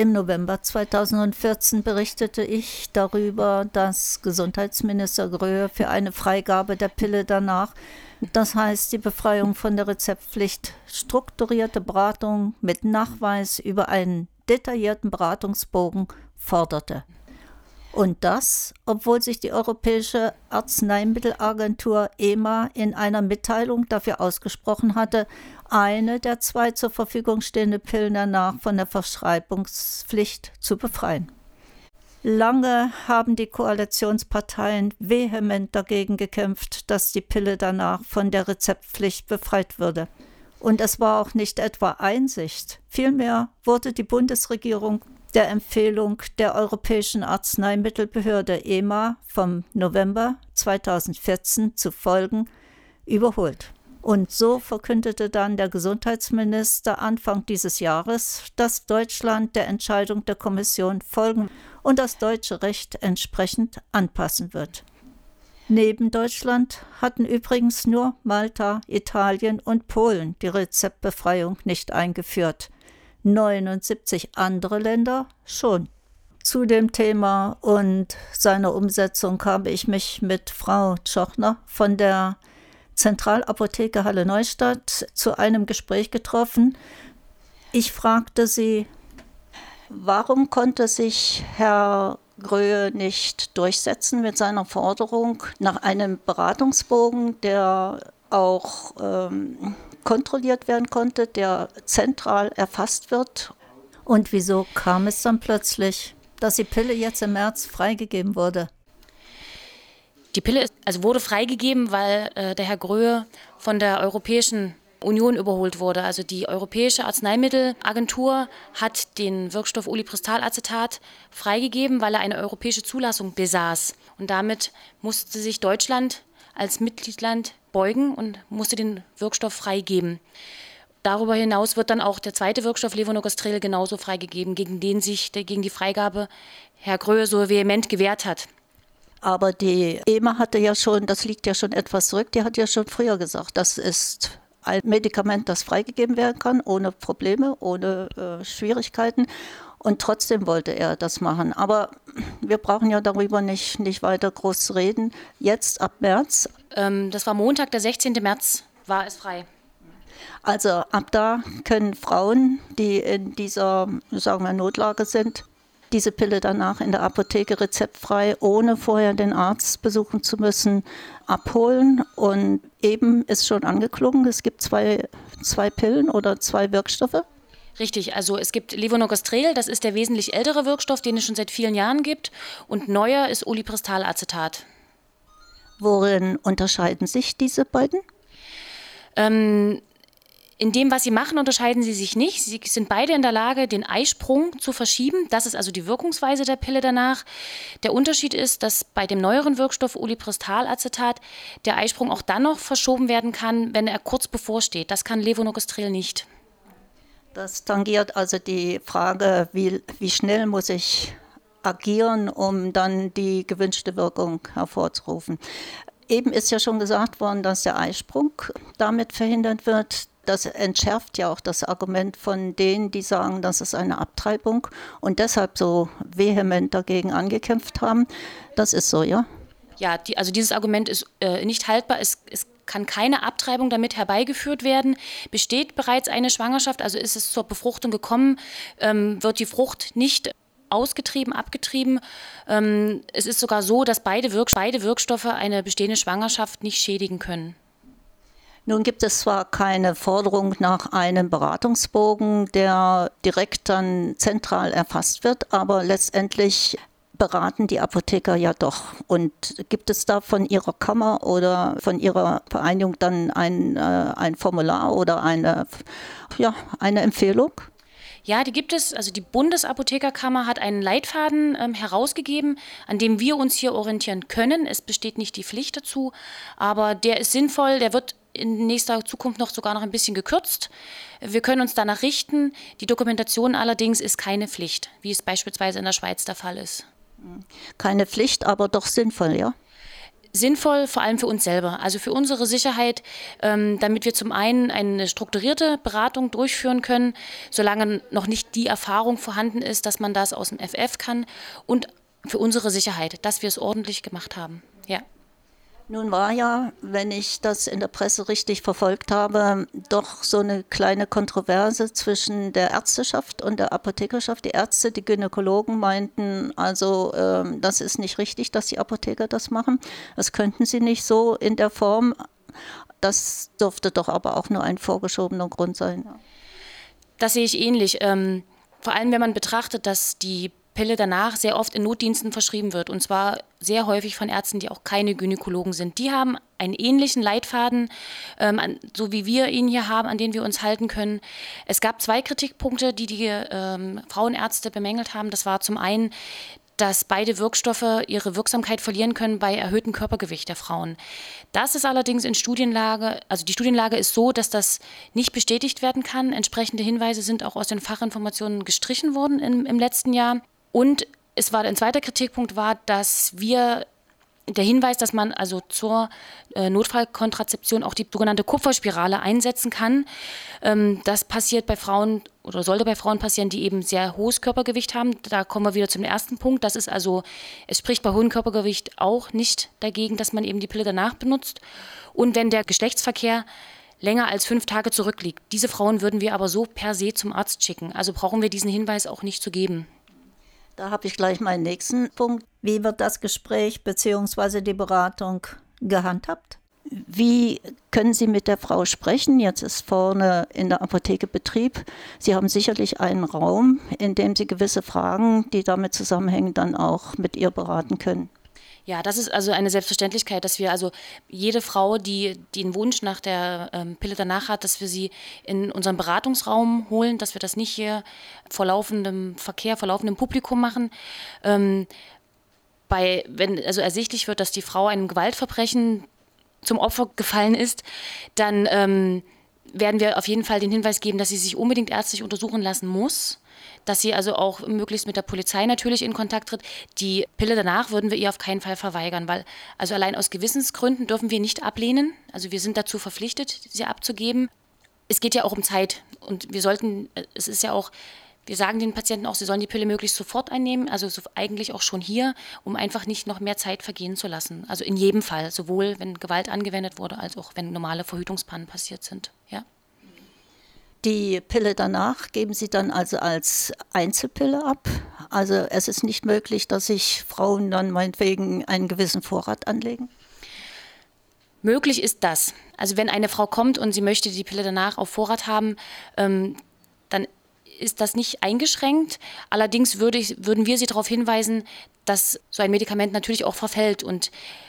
Im November 2014 berichtete ich darüber, dass Gesundheitsminister Gröhe für eine Freigabe der Pille danach, das heißt die Befreiung von der Rezeptpflicht, strukturierte Beratung mit Nachweis über einen detaillierten Beratungsbogen forderte. Und das, obwohl sich die Europäische Arzneimittelagentur EMA in einer Mitteilung dafür ausgesprochen hatte, eine der 2 zur Verfügung stehenden Pillen danach von der Verschreibungspflicht zu befreien. Lange haben die Koalitionsparteien vehement dagegen gekämpft, dass die Pille danach von der Rezeptpflicht befreit würde. Und es war auch nicht etwa Einsicht. Vielmehr wurde die Bundesregierung der Empfehlung der Europäischen Arzneimittelbehörde EMA vom November 2014 zu folgen, überholt. Und so verkündete dann der Gesundheitsminister Anfang dieses Jahres, dass Deutschland der Entscheidung der Kommission folgen und das deutsche Recht entsprechend anpassen wird. Neben Deutschland hatten übrigens nur Malta, Italien und Polen die Rezeptbefreiung nicht eingeführt. 79 andere Länder schon. Zu dem Thema und seiner Umsetzung habe ich mich mit Frau Tschochner von der Zentralapotheke Halle-Neustadt zu einem Gespräch getroffen. Ich fragte sie, warum konnte sich Herr Gröhe nicht durchsetzen mit seiner Forderung nach einem Beratungsbogen, der auch kontrolliert werden konnte, der zentral erfasst wird. Und wieso kam es dann plötzlich, dass die Pille jetzt im März freigegeben wurde? Die Pille wurde freigegeben, weil der Herr Gröhe von der Europäischen Union überholt wurde. Also die Europäische Arzneimittelagentur hat den Wirkstoff Olipristalacetat freigegeben, weil er eine europäische Zulassung besaß. Und damit musste sich Deutschland als Mitgliedsland beugen und musste den Wirkstoff freigeben. Darüber hinaus wird dann auch der zweite Wirkstoff Levonorgestrel genauso freigegeben, gegen die Freigabe Herr Gröhe so vehement gewehrt hat. Aber die EMA hatte ja schon, das liegt ja schon etwas zurück, die hat ja schon früher gesagt, das ist ein Medikament, das freigegeben werden kann, ohne Probleme, ohne Schwierigkeiten. Und trotzdem wollte er das machen. Aber wir brauchen ja darüber nicht weiter groß zu reden. Jetzt ab März. Das war Montag, der 16. März, war es frei. Also ab da können Frauen, die in dieser, sagen wir, Notlage sind, diese Pille danach in der Apotheke rezeptfrei, ohne vorher den Arzt besuchen zu müssen, abholen. Und eben ist schon angeklungen, es gibt zwei Pillen oder 2 Wirkstoffe. Richtig, also es gibt Levonorgestrel, das ist der wesentlich ältere Wirkstoff, den es schon seit vielen Jahren gibt. Und neuer ist Olipristalacetat. Worin unterscheiden sich diese beiden? In dem, was sie machen, unterscheiden sie sich nicht. Sie sind beide in der Lage, den Eisprung zu verschieben. Das ist also die Wirkungsweise der Pille danach. Der Unterschied ist, dass bei dem neueren Wirkstoff Olipristalacetat der Eisprung auch dann noch verschoben werden kann, wenn er kurz bevorsteht. Das kann Levonorgestrel nicht. Das tangiert also die Frage, wie schnell muss ich agieren, um dann die gewünschte Wirkung hervorzurufen. Eben ist ja schon gesagt worden, dass der Eisprung damit verhindert wird. Das entschärft ja auch das Argument von denen, die sagen, das ist eine Abtreibung und deshalb so vehement dagegen angekämpft haben. Das ist so, ja? Ja, also dieses Argument ist nicht haltbar. Es kann keine Abtreibung damit herbeigeführt werden. Besteht bereits eine Schwangerschaft, also ist es zur Befruchtung gekommen, wird die Frucht nicht ausgetrieben, abgetrieben. Es ist sogar so, dass beide Wirkstoffe eine bestehende Schwangerschaft nicht schädigen können. Nun gibt es zwar keine Forderung nach einem Beratungsbogen, der direkt dann zentral erfasst wird, aber letztendlich beraten die Apotheker ja doch. Und gibt es da von Ihrer Kammer oder von Ihrer Vereinigung dann ein Formular oder eine Empfehlung? Ja, die gibt es. Also die Bundesapothekerkammer hat einen Leitfaden herausgegeben, an dem wir uns hier orientieren können. Es besteht nicht die Pflicht dazu, aber der ist sinnvoll, der wird in nächster Zukunft sogar noch ein bisschen gekürzt. Wir können uns danach richten. Die Dokumentation allerdings ist keine Pflicht, wie es beispielsweise in der Schweiz der Fall ist. Keine Pflicht, aber doch sinnvoll, ja? sinnvoll, vor allem für uns selber, also für unsere Sicherheit, damit wir zum einen eine strukturierte Beratung durchführen können, solange noch nicht die Erfahrung vorhanden ist, dass man das aus dem FF kann, und für unsere Sicherheit, dass wir es ordentlich gemacht haben. Ja. Nun war ja, wenn ich das in der Presse richtig verfolgt habe, doch so eine kleine Kontroverse zwischen der Ärzteschaft und der Apothekerschaft. Die Ärzte, die Gynäkologen meinten, also das ist nicht richtig, dass die Apotheker das machen. Das könnten sie nicht so in der Form. Das dürfte doch aber auch nur ein vorgeschobener Grund sein. Das sehe ich ähnlich. Vor allem, wenn man betrachtet, dass die Pille danach sehr oft in Notdiensten verschrieben wird, und zwar sehr häufig von Ärzten, die auch keine Gynäkologen sind. Die haben einen ähnlichen Leitfaden, so wie wir ihn hier haben, an den wir uns halten können. Es gab 2 Kritikpunkte, die Frauenärzte bemängelt haben. Das war zum einen, dass beide Wirkstoffe ihre Wirksamkeit verlieren können bei erhöhtem Körpergewicht der Frauen. Das ist allerdings in Studienlage, also die Studienlage ist so, dass das nicht bestätigt werden kann. Entsprechende Hinweise sind auch aus den Fachinformationen gestrichen worden im letzten Jahr. Und ein zweiter Kritikpunkt war, dass der Hinweis, dass man also zur Notfallkontrazeption auch die sogenannte Kupferspirale einsetzen kann. Das passiert bei Frauen oder sollte bei Frauen passieren, die eben sehr hohes Körpergewicht haben. Da kommen wir wieder zum ersten Punkt. Das ist also, es spricht bei hohem Körpergewicht auch nicht dagegen, dass man eben die Pille danach benutzt. Und wenn der Geschlechtsverkehr länger als 5 Tage zurückliegt, diese Frauen würden wir aber so per se zum Arzt schicken. Also brauchen wir diesen Hinweis auch nicht zu geben. Da habe ich gleich meinen nächsten Punkt. Wie wird das Gespräch bzw. die Beratung gehandhabt? Wie können Sie mit der Frau sprechen? Jetzt ist vorne in der Apotheke Betrieb. Sie haben sicherlich einen Raum, in dem Sie gewisse Fragen, die damit zusammenhängen, dann auch mit ihr beraten können. Ja, das ist also eine Selbstverständlichkeit, dass wir also jede Frau, die einen Wunsch nach der Pille danach hat, dass wir sie in unseren Beratungsraum holen, dass wir das nicht hier vor laufendem Verkehr, vor laufendem Publikum machen. Wenn also ersichtlich wird, dass die Frau einem Gewaltverbrechen zum Opfer gefallen ist, dann werden wir auf jeden Fall den Hinweis geben, dass sie sich unbedingt ärztlich untersuchen lassen muss, dass sie also auch möglichst mit der Polizei natürlich in Kontakt tritt. Die Pille danach würden wir ihr auf keinen Fall verweigern, weil also allein aus Gewissensgründen dürfen wir nicht ablehnen. Also wir sind dazu verpflichtet, sie abzugeben. Es geht ja auch um Zeit und wir sagen den Patienten auch, sie sollen die Pille möglichst sofort einnehmen, also eigentlich auch schon hier, um einfach nicht noch mehr Zeit vergehen zu lassen. Also in jedem Fall, sowohl wenn Gewalt angewendet wurde, als auch wenn normale Verhütungspannen passiert sind. Ja. Die Pille danach geben Sie dann also als Einzelpille ab? Also es ist nicht möglich, dass sich Frauen dann meinetwegen einen gewissen Vorrat anlegen? Möglich ist das. Also wenn eine Frau kommt und sie möchte die Pille danach auf Vorrat haben, dann ist das nicht eingeschränkt. Allerdings würden wir sie darauf hinweisen, dass so ein Medikament natürlich auch verfällt. Und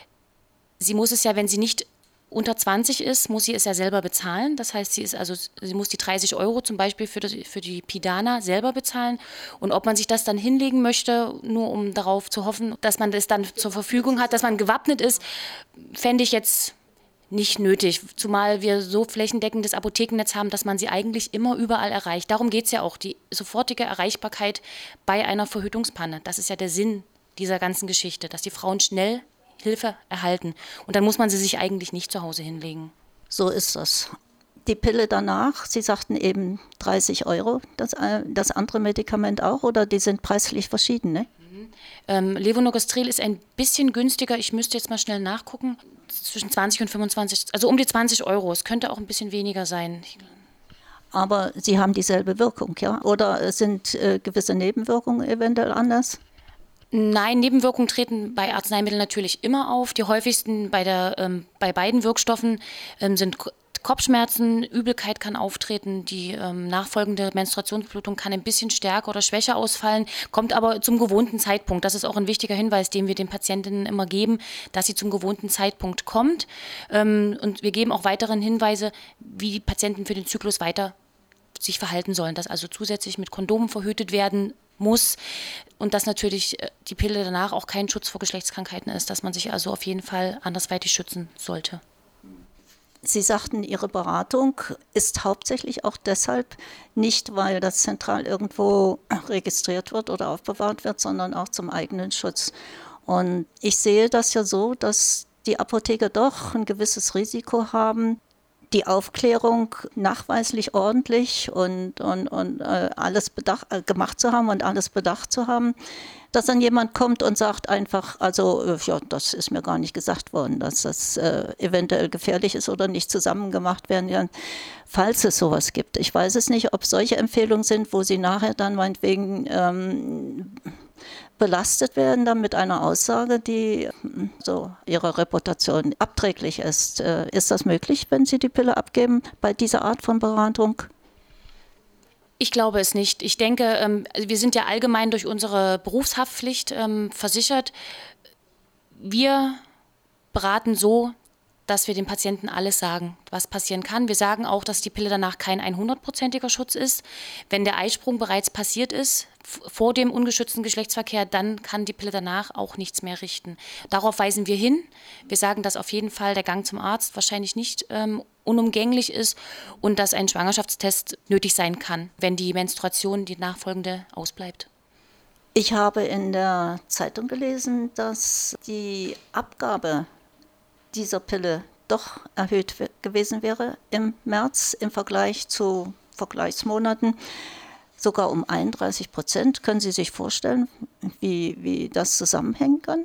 sie muss es ja, wenn sie nicht unter 20 ist, muss sie es ja selber bezahlen. Das heißt, sie muss die 30 € zum Beispiel für die Pidana selber bezahlen. Und ob man sich das dann hinlegen möchte, nur um darauf zu hoffen, dass man das dann zur Verfügung hat, dass man gewappnet ist, fände ich jetzt nicht nötig. Zumal wir so flächendeckendes Apothekennetz haben, dass man sie eigentlich immer überall erreicht. Darum geht es ja auch, die sofortige Erreichbarkeit bei einer Verhütungspanne. Das ist ja der Sinn dieser ganzen Geschichte, dass die Frauen schnell Hilfe erhalten. Und dann muss man sie sich eigentlich nicht zu Hause hinlegen. So ist das. Die Pille danach, Sie sagten eben 30 €, das andere Medikament auch, oder die sind preislich verschieden, ne? Levonorgestrel ist ein bisschen günstiger, ich müsste jetzt mal schnell nachgucken, zwischen 20 und 25, also um die 20 €. Es könnte auch ein bisschen weniger sein. Aber sie haben dieselbe Wirkung, ja? Oder sind gewisse Nebenwirkungen eventuell anders? Nein, Nebenwirkungen treten bei Arzneimitteln natürlich immer auf. Die häufigsten bei beiden Wirkstoffen sind Kopfschmerzen, Übelkeit kann auftreten, die nachfolgende Menstruationsblutung kann ein bisschen stärker oder schwächer ausfallen, kommt aber zum gewohnten Zeitpunkt. Das ist auch ein wichtiger Hinweis, den wir den Patientinnen immer geben, dass sie zum gewohnten Zeitpunkt kommt. Und wir geben auch weiteren Hinweise, wie die Patienten für den Zyklus weiter sich verhalten sollen, dass also zusätzlich mit Kondomen verhütet werden muss und dass natürlich die Pille danach auch kein Schutz vor Geschlechtskrankheiten ist, dass man sich also auf jeden Fall andersweitig schützen sollte. Sie sagten, Ihre Beratung ist hauptsächlich auch deshalb nicht, weil das zentral irgendwo registriert wird oder aufbewahrt wird, sondern auch zum eigenen Schutz. Und ich sehe das ja so, dass die Apotheker doch ein gewisses Risiko haben, die Aufklärung nachweislich ordentlich und alles gemacht zu haben und alles bedacht zu haben, dass dann jemand kommt und sagt einfach, also ja, das ist mir gar nicht gesagt worden, dass das eventuell gefährlich ist oder nicht zusammen gemacht werden kann, falls es sowas gibt. Ich weiß es nicht, ob solche Empfehlungen sind, wo sie nachher dann meinetwegen belastet werden dann mit einer Aussage, die so ihrer Reputation abträglich ist. Ist das möglich, wenn Sie die Pille abgeben bei dieser Art von Beratung? Ich glaube es nicht. Ich denke, wir sind ja allgemein durch unsere Berufshaftpflicht versichert. Wir beraten so, dass wir dem Patienten alles sagen, was passieren kann. Wir sagen auch, dass die Pille danach kein 100%iger Schutz ist. Wenn der Eisprung bereits passiert ist, vor dem ungeschützten Geschlechtsverkehr, dann kann die Pille danach auch nichts mehr richten. Darauf weisen wir hin. Wir sagen, dass auf jeden Fall der Gang zum Arzt wahrscheinlich nicht unumgänglich ist und dass ein Schwangerschaftstest nötig sein kann, wenn die Menstruation, die nachfolgende, ausbleibt. Ich habe in der Zeitung gelesen, dass die Abgabe dieser Pille doch erhöht gewesen wäre im März im Vergleich zu Vergleichsmonaten, sogar um 31%. Können Sie sich vorstellen, wie das zusammenhängen kann?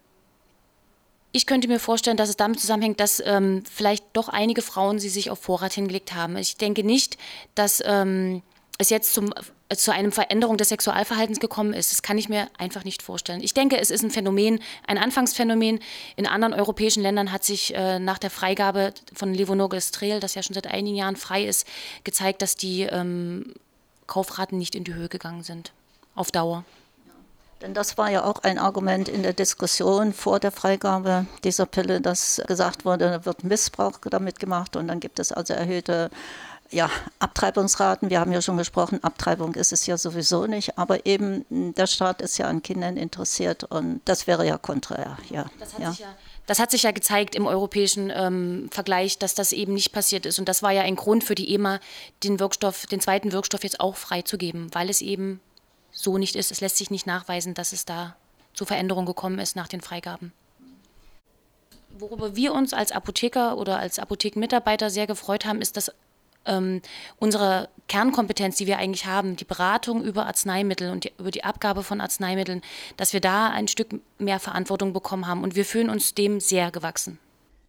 Ich könnte mir vorstellen, dass es damit zusammenhängt, dass vielleicht doch einige Frauen sie sich auf Vorrat hingelegt haben. Ich denke nicht, dass es jetzt zu einer Veränderung des Sexualverhaltens gekommen ist. Das kann ich mir einfach nicht vorstellen. Ich denke, es ist ein Phänomen, ein Anfangsphänomen. In anderen europäischen Ländern hat sich nach der Freigabe von Levonorgestrel, das ja schon seit einigen Jahren frei ist, gezeigt, dass die Kaufraten nicht in die Höhe gegangen sind, auf Dauer. Denn das war ja auch ein Argument in der Diskussion vor der Freigabe dieser Pille, dass gesagt wurde, da wird Missbrauch damit gemacht und dann gibt es also erhöhte Abtreibungsraten. Wir haben ja schon gesprochen, Abtreibung ist es ja sowieso nicht, aber eben der Staat ist ja an Kindern interessiert und das wäre ja konträr. Ja. Das hat sich ja gezeigt im europäischen Vergleich, dass das eben nicht passiert ist. Und das war ja ein Grund für die EMA, den zweiten Wirkstoff jetzt auch freizugeben, weil es eben so nicht ist. Es lässt sich nicht nachweisen, dass es da zu Veränderungen gekommen ist nach den Freigaben. Worüber wir uns als Apotheker oder als Apothekenmitarbeiter sehr gefreut haben, ist, dass unsere Kernkompetenz, die wir eigentlich haben, die Beratung über Arzneimittel und über die Abgabe von Arzneimitteln, dass wir da ein Stück mehr Verantwortung bekommen haben. Und wir fühlen uns dem sehr gewachsen.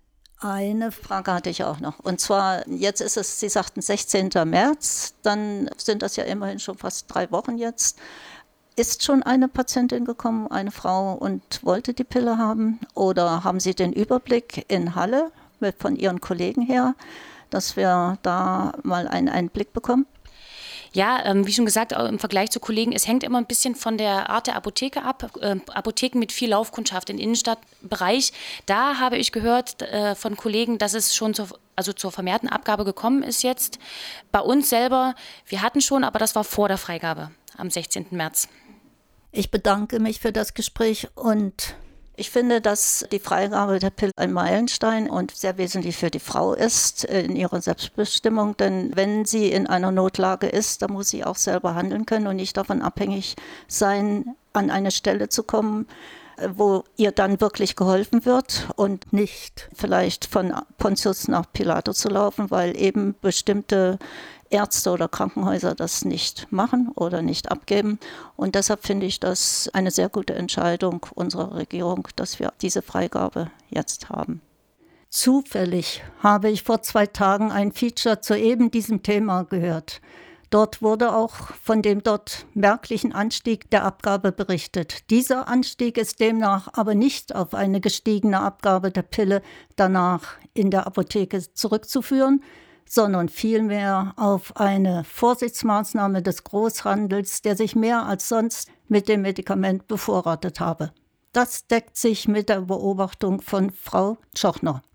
Eine Frage hatte ich auch noch. Und zwar, jetzt ist es, Sie sagten 16. März, dann sind das ja immerhin schon fast 3 Wochen jetzt. Ist schon eine Patientin gekommen, eine Frau, und wollte die Pille haben? Oder haben Sie den Überblick in Halle von Ihren Kollegen her, dass wir da mal einen Einblick bekommen? Ja, wie schon gesagt, im Vergleich zu Kollegen, es hängt immer ein bisschen von der Art der Apotheke ab. Apotheken mit viel Laufkundschaft im Innenstadtbereich, da habe ich gehört von Kollegen, dass es schon zur vermehrten Abgabe gekommen ist jetzt. Bei uns selber, wir hatten schon, aber das war vor der Freigabe am 16. März. Ich bedanke mich für das Gespräch und ich finde, dass die Freigabe der Pille ein Meilenstein und sehr wesentlich für die Frau ist in ihrer Selbstbestimmung. Denn wenn sie in einer Notlage ist, dann muss sie auch selber handeln können und nicht davon abhängig sein, an eine Stelle zu kommen, wo ihr dann wirklich geholfen wird und nicht vielleicht von Pontius nach Pilatus zu laufen, weil eben bestimmte Ärzte oder Krankenhäuser das nicht machen oder nicht abgeben. Und deshalb finde ich das eine sehr gute Entscheidung unserer Regierung, dass wir diese Freigabe jetzt haben. Zufällig habe ich vor 2 Tagen ein Feature zu eben diesem Thema gehört. Dort wurde auch von dem dort merklichen Anstieg der Abgabe berichtet. Dieser Anstieg ist demnach aber nicht auf eine gestiegene Abgabe der Pille danach in der Apotheke zurückzuführen, sondern vielmehr auf eine Vorsichtsmaßnahme des Großhandels, der sich mehr als sonst mit dem Medikament bevorratet habe. Das deckt sich mit der Beobachtung von Frau Tschochner.